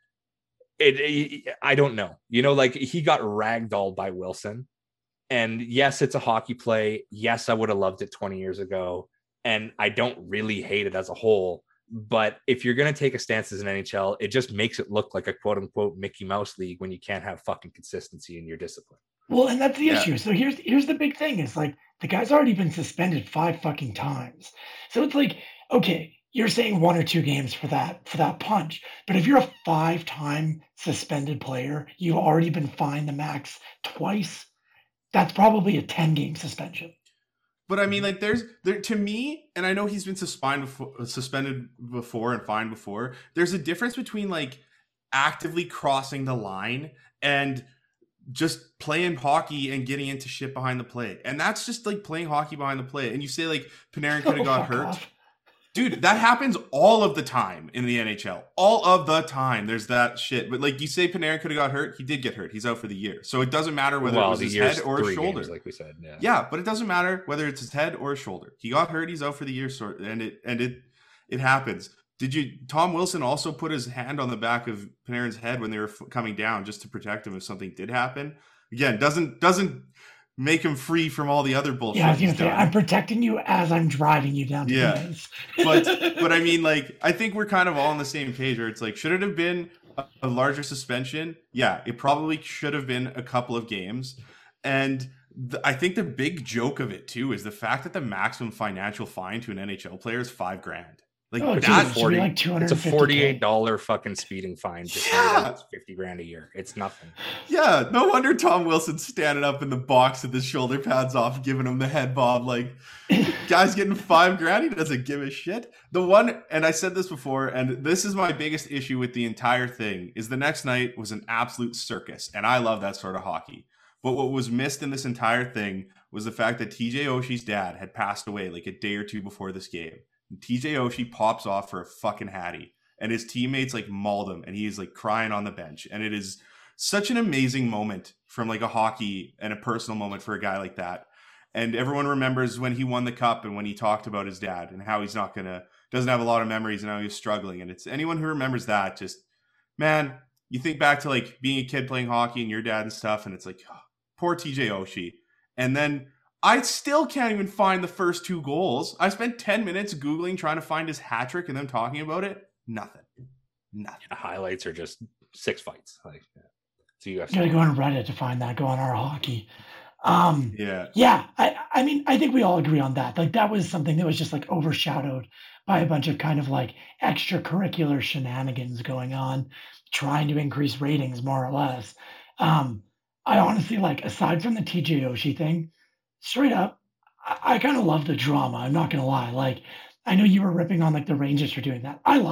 it, it I don't know. You know, like he got ragdolled by Wilson. And yes, it's a hockey play. Yes, I would have loved it twenty years ago. And I don't really hate it as a whole. But if you're going to take a stance as an N H L, it just makes it look like a quote unquote Mickey Mouse league when you can't have fucking consistency in your discipline. Well, and that's the Yeah. issue. So here's here's the big thing: is like the guy's already been suspended five fucking times. So it's like, okay, you're saying one or two games for that for that punch, but if you're a five-time suspended player, you've already been fined the max twice. That's probably a ten-game suspension. But I mean, like, there's there to me, and I know he's been suspended before, suspended before and fined before. There's a difference between like actively crossing the line and just playing hockey and getting into shit behind the play, and that's just like playing hockey behind the play. And you say like Panarin could have Oh, got fuck hurt. off. Dude, that happens all of the time in the N H L. All of the time, there's that shit. But like you say, Panarin could have got hurt. He did get hurt. He's out for the year. So it doesn't matter whether well, it was the his year's head or his three shoulder. games, like we said. Yeah. Yeah, but it doesn't matter whether it's his head or his shoulder. He got hurt. He's out for the year. So and it and it it happens. Did you? Tom Wilson also put his hand on the back of Panarin's head when they were f- coming down just to protect him if something did happen. Again, doesn't doesn't make him free from all the other bullshit. Yeah, I was he's gonna say, done. I'm protecting you as I'm driving you down to Yeah. the ice. but but I mean, like, I think we're kind of all on the same page where it's like, should it have been a, a larger suspension? Yeah, it probably should have been a couple of games. And th- I think the big joke of it too is the fact that the maximum financial fine to an N H L player is five grand. Like Oh, that, geez, it should be forty like It's a two hundred fifty K. forty-eight dollars fucking speeding fine. Just Yeah. it's fifty grand a year. It's nothing. yeah, no wonder Tom Wilson's standing up in the box with his shoulder pads off, giving him the head bob. Like, guy's getting five grand. He doesn't give a shit. The one, and I said this before, and this is my biggest issue with the entire thing, is the next night was an absolute circus. And I love that sort of hockey. But what was missed in this entire thing was the fact that T J Oshie's dad had passed away like a day or two before this game. And T J Oshie pops off for a fucking hattie. And his teammates like mauled him. And he is like crying on the bench. And it is such an amazing moment from like a hockey and a personal moment for a guy like that. And everyone remembers when he won the cup and when he talked about his dad and how he's not gonna, doesn't have a lot of memories and how he was struggling. And it's anyone who remembers that, just, man, you think back to like being a kid playing hockey and your dad and stuff. And it's like, oh, poor T J Oshie. And then I still can't even find the first two goals. I spent ten minutes Googling trying to find his hat trick and them talking about it. Nothing. Nothing. The highlights are just six fights. Like, yeah. So you guys Gotta go on Reddit to find that. Go on our hockey. Um, Yeah. yeah, I, I mean, I think we all agree on that. Like, that was something that was just like overshadowed by a bunch of kind of like extracurricular shenanigans going on, trying to increase ratings more or less. Um, I honestly, like, aside from the T J Oshie thing, straight up, I, I kind of love the drama. I'm not gonna lie. Like, I know you were ripping on like the Rangers for doing that. I love it.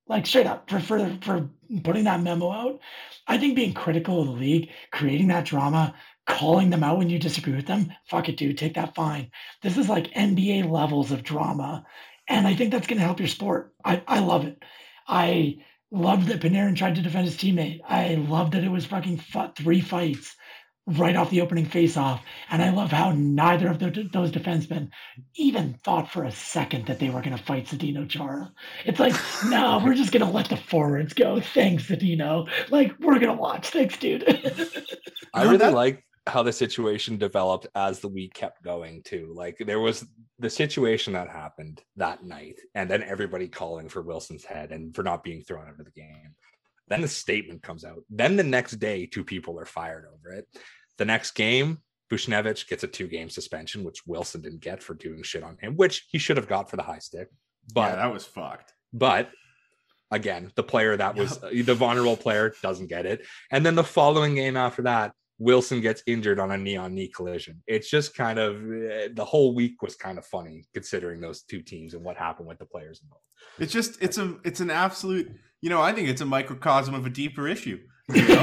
Like straight up for for for putting that memo out. I think being critical of the league, creating that drama, calling them out when you disagree with them, fuck it, dude, take that fine. This is like N B A levels of drama, and I think that's going to help your sport. I I love it. I loved that Panarin tried to defend his teammate. I love that it was fucking fu- three fights right off the opening faceoff. And I love how neither of the, those defensemen even thought for a second that they were going to fight Zdeno Chara. It's like, no, we're just going to let the forwards go. Thanks, Zdeno. Like, we're going to watch. Thanks, dude. I really that- like how the situation developed as the week kept going too. Like there was the situation that happened that night, and then everybody calling for Wilson's head and for not being thrown out of the game. Then the statement comes out. Then the next day, two people are fired over it. The next game, Buchnevich gets a two-game suspension, which Wilson didn't get for doing shit on him, which he should have got for the high stick. But yeah, that was fucked. But again, the player that was yep. the vulnerable player doesn't get it. And then the following game after that, Wilson gets injured on a knee-on-knee collision. It's just kind of the whole week was kind of funny considering those two teams and what happened with the players involved. It's just it's a it's an absolute, you know, I think it's a microcosm of a deeper issue. You know?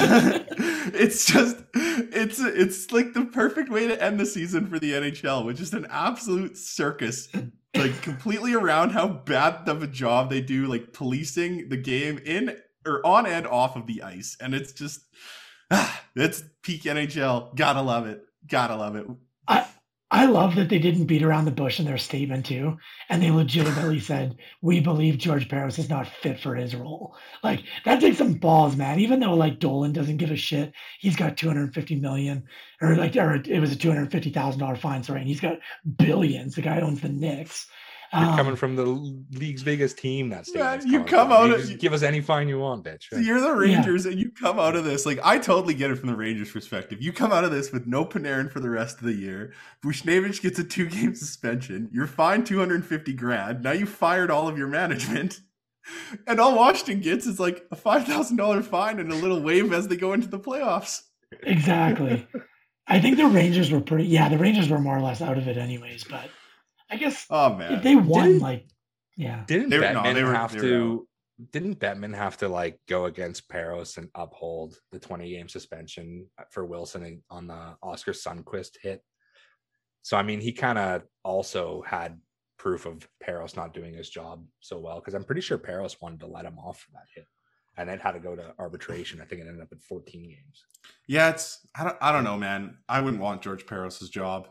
It's just it's it's like the perfect way to end the season for the N H L, which is an absolute circus, like completely around how bad of a job they do, like policing the game in or on and off of the ice, and it's just. Ah, it's peak N H L. Gotta love it. Gotta love it. I I love that they didn't beat around the bush in their statement too, and they legitimately said, "We believe George Parros is not fit for his role." Like that takes some balls, man. Even though like Dolan doesn't give a shit, he's got two hundred fifty million, or like, or it was a two hundred fifty thousand dollar fine, sorry, and he's got billions. The guy owns the Knicks. You're um, coming from the league's biggest team. That's yeah, you come out of give us any fine you want, bitch. So you're the Rangers, yeah. And you come out of this like I totally get it from the Rangers' perspective. You come out of this with no Panarin for the rest of the year. Buchnevich gets a two-game suspension. You're fined two hundred fifty grand. Now you fired all of your management, and all Washington gets is like a five thousand dollar fine and a little wave as they go into the playoffs. Exactly. I think the Rangers were pretty. Yeah, the Rangers were more or less out of it, anyways, but. I guess oh man, if they won didn't, like yeah. Didn't they were, Bettman no, were, have to didn't Bettman have to like go against Parros and uphold the twenty game suspension for Wilson on the Oscar Sundqvist hit? So I mean he kind of also had proof of Parros not doing his job so well, because I'm pretty sure Parros wanted to let him off for that hit. And it had to go to arbitration. I think it ended up at fourteen games. Yeah, it's I don't I don't know, man. I wouldn't want George Parros' job.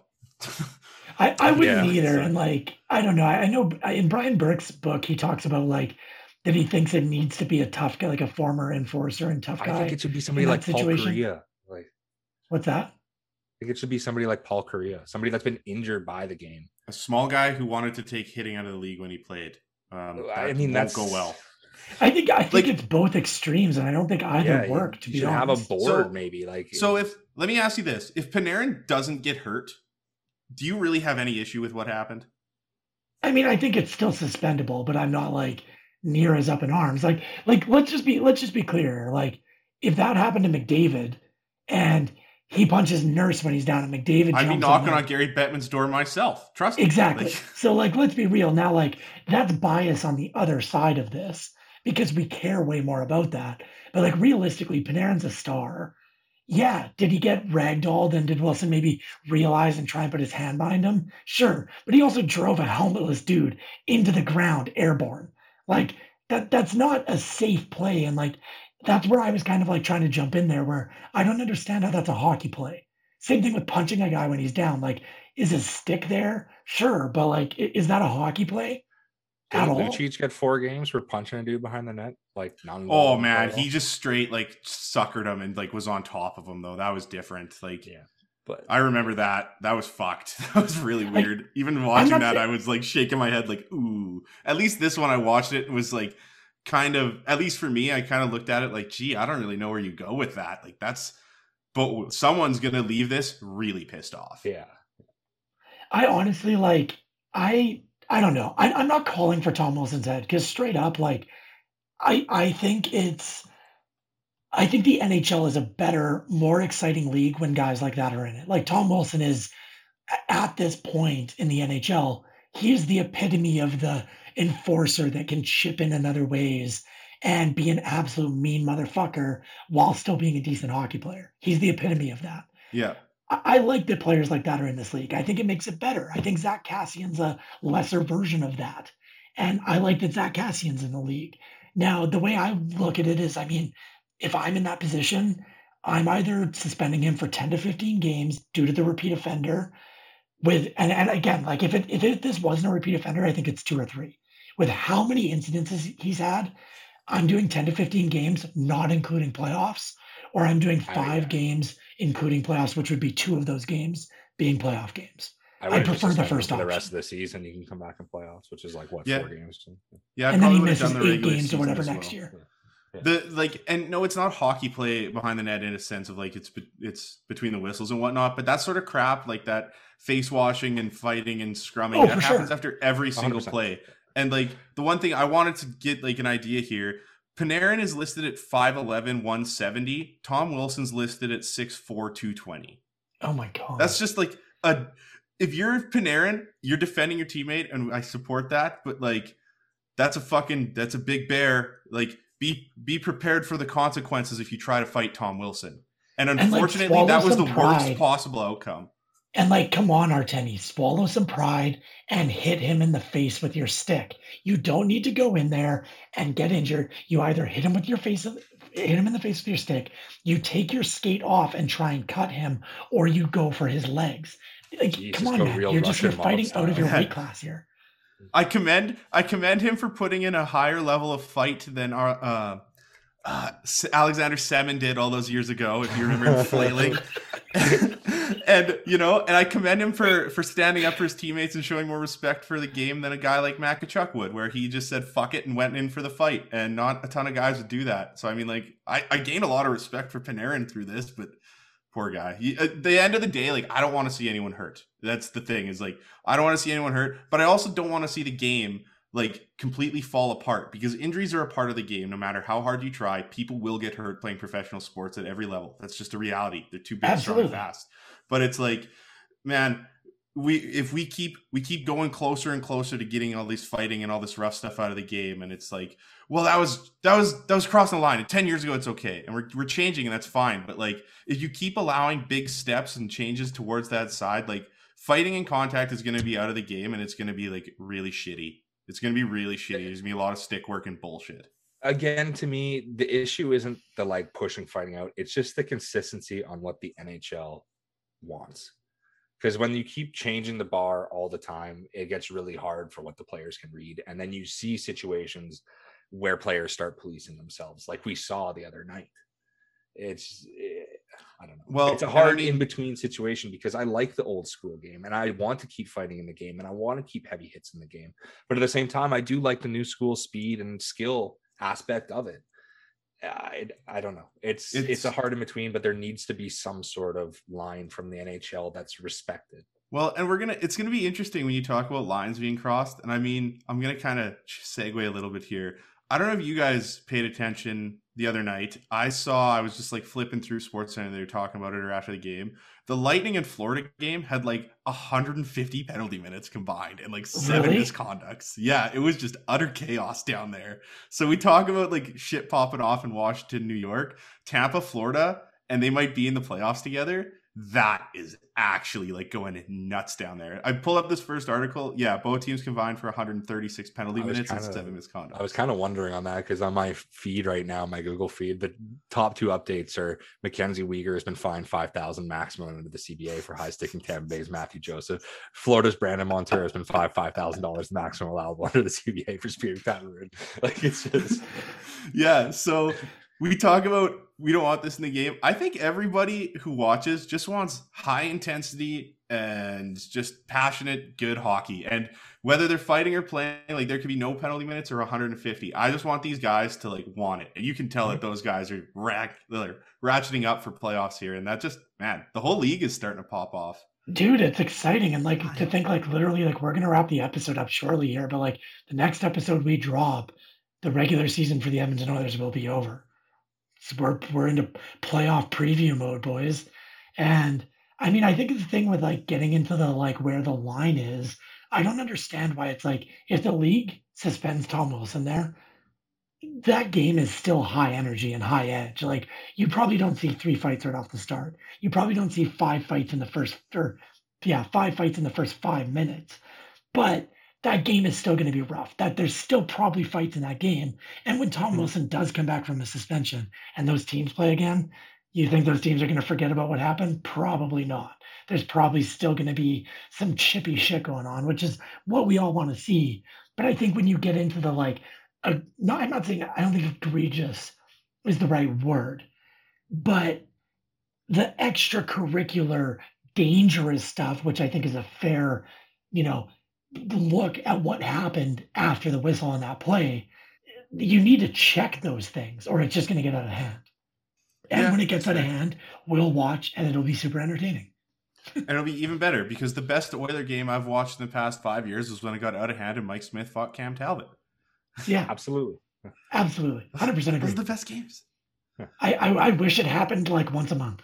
I, I wouldn't yeah. either. And like, I don't know. I, I know in Brian Burke's book, he talks about like that he thinks it needs to be a tough guy, like a former enforcer and tough guy. I think it should be somebody like Paul Kariya. Like, what's that? I think it should be somebody like Paul Kariya, somebody that's been injured by the game. A small guy who wanted to take hitting out of the league when he played. Um, I mean, that's go well. I think I think like, it's both extremes, and I don't think either yeah, work. To you be should honest, have a board so, maybe. Like, so if let me ask you this: if Panarin doesn't get hurt, do you really have any issue with what happened? I mean, I think it's still suspendable, but I'm not like near as up in arms. Like, like let's just be let's just be clear. Like, if that happened to McDavid, and he punches Nurse when he's down, and McDavid, I'd be knocking on, on Gary Bettman's door myself. Trust me. Exactly. Like, so, like, let's be real now. Like, that's bias on the other side of this because we care way more about that. But like, realistically, Panarin's a star. Yeah, did he get ragdolled and did Wilson maybe realize and try and put his hand behind him? Sure, but he also drove a helmetless dude into the ground airborne. Like, that that's not a safe play. And like, that's where I was kind of like trying to jump in there where I don't understand how that's a hockey play. Same thing with punching a guy when he's down. Like, is his stick there? Sure, but like, is that a hockey play? Did Lucic get four games for punching a dude behind the net? Like, not oh man, he just straight like suckered him and like was on top of him though. That was different. Like, yeah, but I remember that. That was fucked. That was really weird. I, Even watching that, saying- I was like shaking my head, like, ooh. At least this one, I watched it and was like, kind of. At least for me, I kind of looked at it like, gee, I don't really know where you go with that. Like, that's. But someone's gonna leave this really pissed off. Yeah. I honestly like. I. I don't know. I, I'm not calling for Tom Wilson's head because straight up, like, I I think it's, I think the N H L is a better, more exciting league when guys like that are in it. Like Tom Wilson is, at this point in the N H L, he is the epitome of the enforcer that can chip in in other ways and be an absolute mean motherfucker while still being a decent hockey player. He's the epitome of that. Yeah. I, I like that players like that are in this league. I think it makes it better. I think Zach Cassian's a lesser version of that. And I like that Zach Cassian's in the league. Now, the way I look at it is, I mean, if I'm in that position, I'm either suspending him for ten to fifteen games due to the repeat offender with, and, and again, like if it, if it, this wasn't a repeat offender, I think it's two or three. With how many incidences he's had, I'm doing ten to fifteen games, not including playoffs, or I'm doing five games, including playoffs, which would be two of those games being playoff games. I, I prefer the first option. The rest of the season, you can come back in playoffs, which is like what yeah. four games. Yeah, I and then he would have misses done the eight games or whatever as next well. year. Yeah. The like, and no, it's not hockey play behind the net in a sense of like it's it's between the whistles and whatnot, but that sort of crap, like that face washing and fighting and scrumming, Oh, that for happens sure. after every single one hundred percent. play. And like the one thing I wanted to get like an idea here, Panarin is listed at five eleven, one seventy. Tom Wilson's listed at six four, two twenty. Oh my God. That's just like a, if you're Panarin, you're defending your teammate, and I support that, but like that's a fucking, that's a big bear. Like be be prepared for the consequences if you try to fight Tom Wilson. And unfortunately, like, that was the some worst pride. possible outcome. And like, come on, Artemi, swallow some pride and hit him in the face with your stick. You don't need to go in there and get injured. You either hit him with your face, hit him in the face with your stick. You take your skate off and try and cut him, or you go for his legs. Like, Jeez, come just on, go man. real You're just Russian you're fighting mob out of your style. weight class here. I commend I commend him for putting in a higher level of fight than our uh, uh, Alexander Semin did all those years ago. If you remember him flailing, and you know, and I commend him for for standing up for his teammates and showing more respect for the game than a guy like Matt Tkachuk would, where he just said fuck it and went in for the fight. And not a ton of guys would do that. So I mean, like I, I gained a lot of respect for Panarin through this, but. Poor guy. He, at the end of the day, like I don't want to see anyone hurt. That's the thing. Is like I don't want to see anyone hurt, but I also don't want to see the game like completely fall apart because injuries are a part of the game. No matter how hard you try, people will get hurt playing professional sports at every level. That's just a reality. They're too big, strong, and fast. But it's like, man, we if we keep we keep going closer and closer to getting all this fighting and all this rough stuff out of the game, and it's like, well, that was that was that was crossing the line. And ten years ago, it's okay, and we're we're changing, and that's fine. But like, if you keep allowing big steps and changes towards that side, like fighting and contact is going to be out of the game, and it's going to be like really shitty. It's going to be really shitty. There's going to be a lot of stick work and bullshit. Again, to me, the issue isn't the like pushing fighting out. It's just the consistency on what the N H L wants. Because when you keep changing the bar all the time, it gets really hard for what the players can read. And then you see situations where players start policing themselves, like we saw the other night. It's, it, I don't know. Well, it's a hard I mean, in-between situation because I like the old school game and I want to keep fighting in the game and I want to keep heavy hits in the game. But at the same time, I do like the new school speed and skill aspect of it. I, I don't know. It's, it's it's a hard in between, but there needs to be some sort of line from the N H L that's respected. Well, and we're gonna it's gonna be interesting when you talk about lines being crossed. And I mean, I'm gonna kind of segue a little bit here. I don't know if you guys paid attention the other night. I saw I was just like flipping through SportsCenter. They were talking about it or after the game. The Lightning and Florida game had like one hundred fifty penalty minutes combined and like seven Really? misconducts. Yeah, it was just utter chaos down there. So we talk about like shit popping off in Washington, New York, Tampa, Florida, and they might be in the playoffs together. That is actually like going nuts down there. I pulled up this first article. Yeah, both teams combined for one hundred thirty-six penalty minutes and seven misconduct. I was kind of wondering on that because on my feed right now, my Google feed, the top two updates are Mackenzie Weegar has been fined five thousand maximum under the C B A for high sticking Tampa Bay's Matthew Joseph. Florida's Brandon Montero has been fined five thousand dollars maximum allowable under the C B A for spearing Pat Maroon. Like it's just yeah. So we talk about we don't want this in the game. I think everybody who watches just wants high intensity and just passionate, good hockey. And whether they're fighting or playing, like there could be no penalty minutes or one hundred fifty. I just want these guys to like want it. And you can tell that those guys are rack, they're ratcheting up for playoffs here. And that just, man, the whole league is starting to pop off. Dude, it's exciting. And like to think like literally like we're going to wrap the episode up shortly here, but like the next episode we drop, the regular season for the Edmonton Oilers will be over. So we're we're into playoff preview mode, boys. And I mean, I think the thing with like getting into the like where the line is, I don't understand why it's like if the league suspends Tom Wilson there, that game is still high energy and high edge. Like, you probably don't see three fights right off the start. You probably don't see five fights in the first, or yeah, five fights in the first five minutes. But that game is still going to be rough. That there's still probably fights in that game. And when Tom Wilson does come back from a suspension and those teams play again, you think those teams are going to forget about what happened? Probably not. There's probably still going to be some chippy shit going on, which is what we all want to see. But I think when you get into the like, uh, no, I'm not saying, I don't think egregious is the right word, but the extracurricular dangerous stuff, which I think is a fair, you know, look at what happened after the whistle on that play, you need to check those things or it's just going to get out of hand. And yeah, when it gets out of hand, we'll watch and it'll be super entertaining. And it'll be even better because the best Oiler game I've watched in the past five years was when it got out of hand and Mike Smith fought Cam Talbot. Yeah, absolutely. Absolutely. one hundred percent agree. Those are the best games. I, I, I wish it happened like once a month.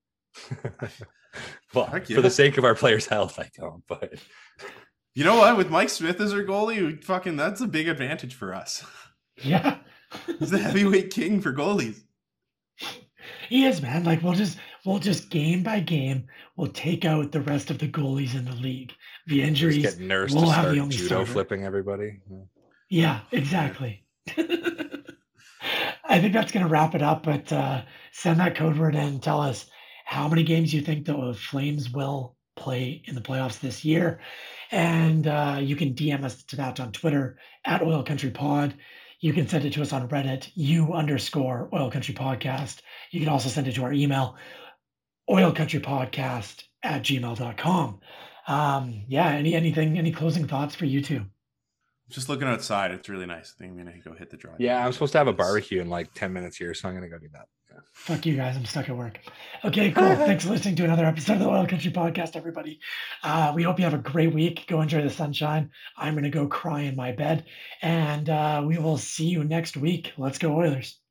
Well, yeah. For the sake of our players' health, I don't, but you know what? With Mike Smith as our goalie, fucking that's a big advantage for us. Yeah. He's the heavyweight king for goalies. He is, man. Like we'll just we'll just game by game, we'll take out the rest of the goalies in the league. The injuries, just get Nurse we'll to have start the only judo starter. Flipping everybody. Yeah, yeah exactly. I think that's going to wrap it up. But uh, send that code word in and tell us how many games you think the Flames will play in the playoffs this year, and uh, you can D M us to that on Twitter at Oil Country Pod. You can send it to us on Reddit, U underscore Oil Country Podcast. You can also send it to our email, oilcountrypodcast at gmail dot com. Um, yeah, any anything, any closing thoughts for you two? Just looking outside, it's really nice. I think I'm going to go hit the drive. Yeah, I'm supposed to have a barbecue in like ten minutes here, so I'm going to go do that. Yeah. Fuck you guys, I'm stuck at work. Okay, cool. Thanks for listening to another episode of the Oil Country Podcast, everybody. Uh, we hope you have a great week. Go enjoy the sunshine. I'm going to go cry in my bed, and uh, we will see you next week. Let's go Oilers.